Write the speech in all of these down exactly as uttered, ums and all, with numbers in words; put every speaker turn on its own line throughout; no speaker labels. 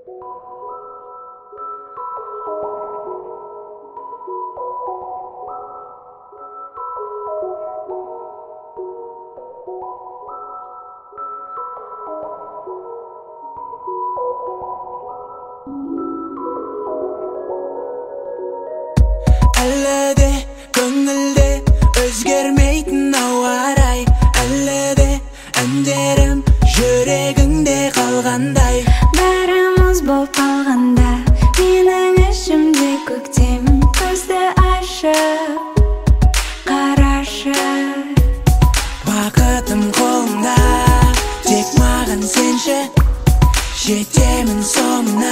Әлі де көңілде өзгермейтін ауа рай, әлі де әндерім жүрегіңде қалғандай.
Бәріміз болып қалғанда менің ішімде көктем. Көзді ашып қарашы,
бақытым қолымда, тек маған сенші, жетемін соңына.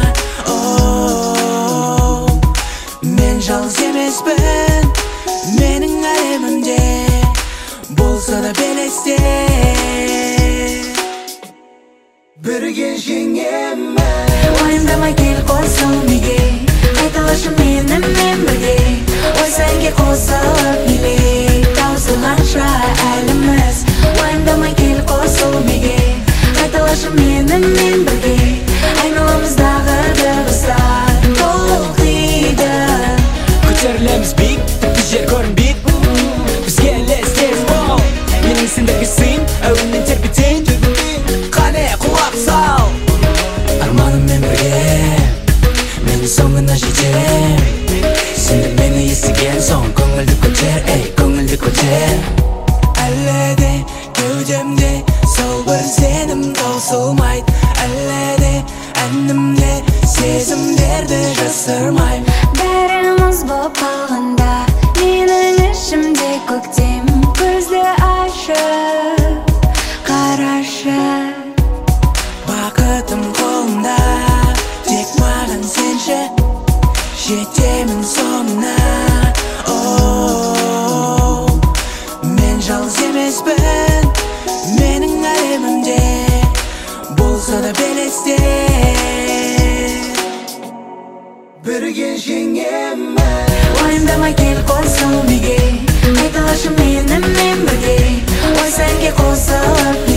Оу, мен жалғыз емеспін, менің әлемімде болса да белесте бірге жеңемін.
уайымдамай кел қосыл неге, қайталашы менімен бірге. Ой сәнге қосылып билейік, таусылғанша әліміз. Уайымдамай кел қосыл неге, қайталашы менімен бірге. Айналамыздағы дыбыстар толқиды,
көтерілеміз биік, тіпті жер көрінбейді. Бізге елестес бол, менің сендерге сыйын, әуеннен тербетейін. Қане құлақ сал, арманыммен бірге мен соңына жетем. Сендер мені естіген соң көңілді көтер, ей, көңілді көтер. Әлі де кеудемде сол бір сенім таусылмайды, әлі де әнімде сезімдерді жасырмайм.
бәріміз болып қалғанда менің ішімде көктем. Көзді ашып қарашы,
бақытым қолымда, тек маған сенші, жетемін соңына. Оу, мен жалғыз емеспін, менің әлемімде болса да белесте бірге жеңемін.
уайымдамай кел қосыл неге, қайталашы менімен бірге. Ой сәнге қосылып